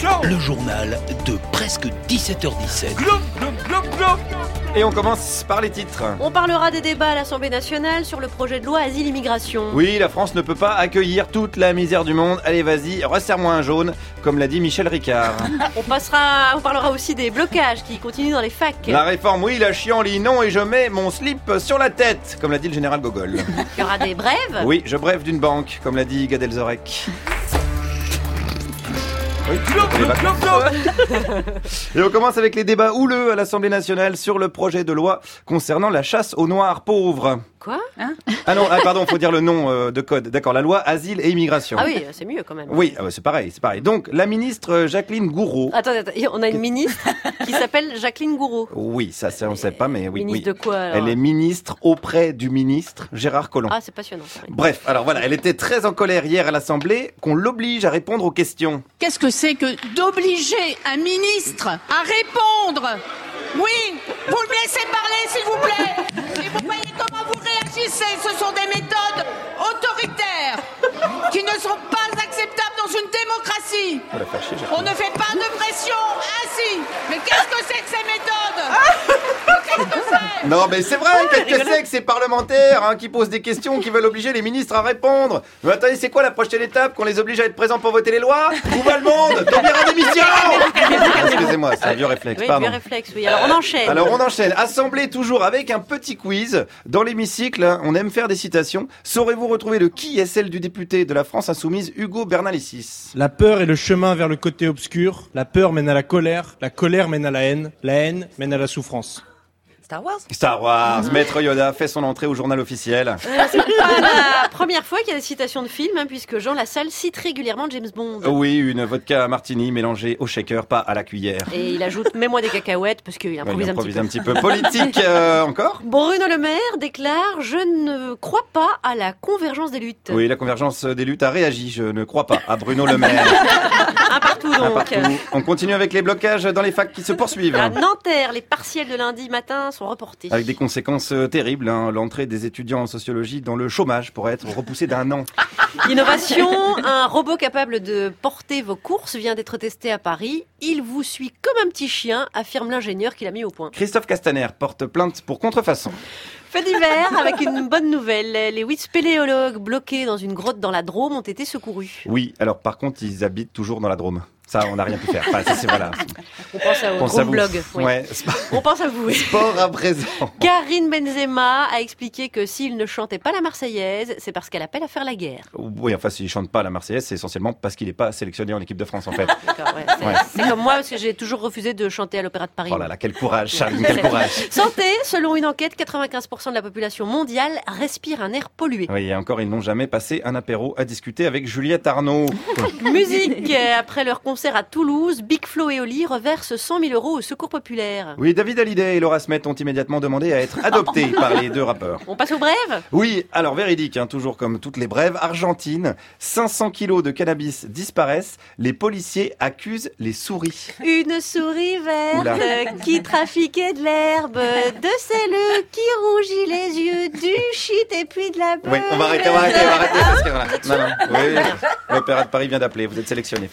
Le journal de presque 17h17. Et on commence par les titres. On parlera des débats à l'Assemblée nationale sur le projet de loi Asile-Immigration. Oui, la France ne peut pas accueillir toute la misère du monde. Allez, vas-y, resserre-moi un jaune, comme l'a dit Michel Ricard. On parlera aussi des blocages qui continuent dans les facs. La réforme, oui, la chienlit, non, et je mets mon slip sur la tête, comme l'a dit le général Gogol. Il y aura des brèves. Oui, je brève d'une banque, comme l'a dit Gad Elzorek. Oui, les vacances. Et on commence avec les débats houleux à l'Assemblée nationale sur le projet de loi concernant la chasse aux noirs pauvres. Quoi Ah non, pardon, faut dire le nom de code. D'accord, la loi Asile et Immigration. Ah oui, c'est mieux quand même. Oui, c'est pareil. Donc, la ministre Jacqueline Gouraud. Attends, on a une ministre qui s'appelle Jacqueline Gouraud. Oui, ça, on ne sait pas, mais oui. Ministre de quoi alors? Elle est ministre auprès du ministre Gérard Collomb. Ah, c'est passionnant. Oui. Bref, alors voilà, elle était très en colère hier à l'Assemblée qu'on l'oblige à répondre aux questions. Qu'est-ce que c'est que d'obliger un ministre à répondre? Oui, vous me laissez parler s'il vous plaît. Et vous voyez comment vous réagissez. Ce sont des méthodes autoritaires qui ne sont pas acceptables dans une démocratie. On ne fait pas de pression ainsi. Mais qu'est-ce que c'est que ces méthodes? Qu'est-ce que c'est? Non, mais c'est vrai, qu'est-ce que c'est que ces parlementaires qui posent des questions, qui veulent obliger les ministres à répondre? Mais attendez, c'est quoi la prochaine étape? Qu'on les oblige à être présents pour voter les lois? Où va le monde? Tomber en démission! Excusez-moi, c'est un vieux réflexe, Oui, pardon. vieux réflexe, oui. Alors on enchaîne. Assemblée toujours avec un petit quiz. Dans l'hémicycle, on aime faire des citations. Saurez-vous retrouver le qui est celle du député de la France Insoumise, Hugo Bernalicis? La peur est le chemin vers le côté obscur. La peur mène à la colère mène à la haine mène à la souffrance. Star Wars. Maître Yoda fait son entrée au journal officiel. C'est pas la première fois qu'il y a des citations de films, puisque Jean Lassalle cite régulièrement James Bond. Oui, une vodka martini mélangée au shaker, pas à la cuillère. Et il ajoute mets-moi des cacahuètes, parce qu'il improvise un petit peu. Politique, encore? Bruno Le Maire déclare « Je ne crois pas à la convergence des luttes ». Oui, la convergence des luttes a réagi. Je ne crois pas à Bruno Le Maire. Un partout donc. Un partout. On continue avec les blocages dans les facs qui se poursuivent. À Nanterre, les partiels de lundi matin sont reportés. Avec des conséquences terribles. L'entrée des étudiants en sociologie dans le chômage pourrait être repoussée d'1 an. Innovation, un robot capable de porter vos courses vient d'être testé à Paris. Il vous suit comme un petit chien, affirme l'ingénieur qui l'a mis au point. Christophe Castaner porte plainte pour contrefaçon. Fait divers avec une bonne nouvelle. Les 8 spéléologues bloqués dans une grotte dans la Drôme ont été secourus. Oui, alors par contre, ils habitent toujours dans la Drôme. Ça, on n'a rien pu faire. Enfin, ça, c'est voilà. On pense au Drôme Blog. Oui. Ouais. On pense à vous. Sport à présent. Karim Benzema a expliqué que s'il ne chantait pas la Marseillaise, c'est parce qu'elle appelle à faire la guerre. Oui, enfin, s'il chante pas la Marseillaise, c'est essentiellement parce qu'il n'est pas sélectionné en équipe de France, en fait. D'accord, ouais. C'est comme moi, parce que j'ai toujours refusé de chanter à l'Opéra de Paris. Oh là là, quel courage, Charline, quel courage. Santé, selon une enquête, 95% de la population mondiale respire un air pollué. Oui, et encore, ils n'ont jamais passé un apéro à discuter avec Juliette Arnaud. Musique, après leur concert à Toulouse, Big Flo et Oli reversent 100 000 € au secours populaire. Oui, David Hallyday et Laura Smet ont immédiatement demandé à être adoptés par les deux rappeurs. On passe aux brèves ? Oui, alors véridique, toujours comme toutes les brèves. Argentine, 500 kilos de cannabis disparaissent. Les policiers accusent les souris. Une souris verte qui trafiquait de l'herbe, de celle qui rougit les yeux, du shit et puis de la beurre. Oui, on va arrêter parce que voilà. Non, oui, l'Opéra de Paris vient d'appeler, vous êtes sélectionné.